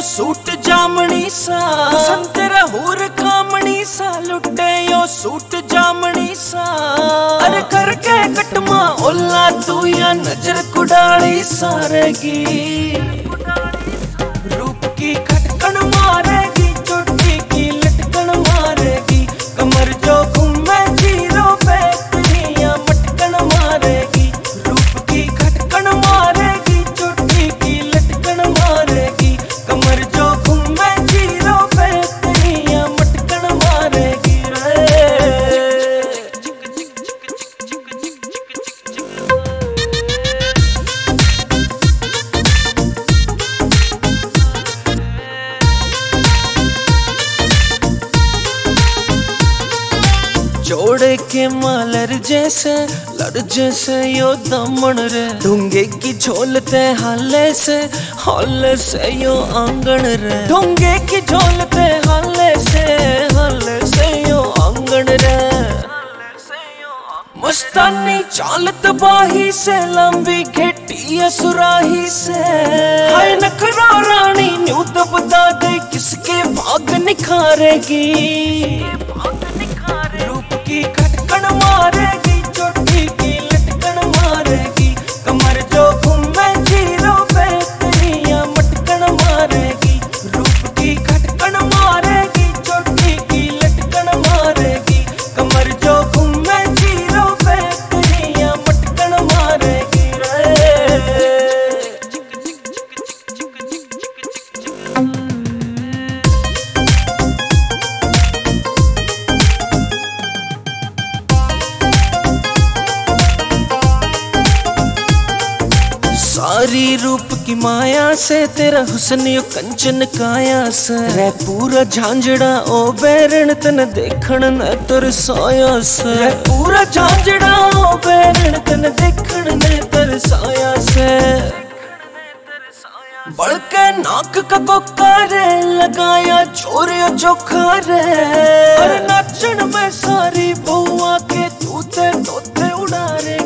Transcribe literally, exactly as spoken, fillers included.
Suit जामनी सा, संतरा हूर कामनी सा, लुटे यो सूट जामनी सा। अरे करके कटमा ओला तू या नजर कुडाली सारेगी, रूप की खटकन मारेगी, चोटी की लटकन मारेगी, कमर जो घूमे जीरो पे या मटकन मारेगी, रूप की खटकन मारेगी, चोटी की लटकन मारेगी, कमर जो घूमे जीरो पे या मटकन मारेगी रे। जोड़े के मालर जैसे लड़ जैसे यो दमन रे, ढूंगे की झोलते हाले से हाले से यो आंगन रे, ढूंगे की झोलते हाले से हाले से यो आंगन रे। मस्तानी चालत बाही से लंबी घेटी असुराही से, हाय नखरा रानी न्यू तो बता दे किसके भाग निखारेगी, रूप की खटकन मारेगी, चोटी की लटकन मारेगी, कमर जो घूमे जीरो पे या मटकन मारेगी, रूप की खटकन मारेगी, चोटी की लटकन मारेगी, कमर जो घूमे जीरो पे या मटकन मारेगी रे। सारी रूप की माया से तेरा हुस्न यो कंचन काया से, रे पूरा झांझड़ा ओ बैरण तन देखण न तर साया से, रे पूरा झांझड़ा ओ बैरण तन देखण न तर साया से। बड़के नाक का कोका रे लगाया छोरियो चोखा रे, अरे नाचन में सारी बहुआ के तूते तोते उड़ा रे।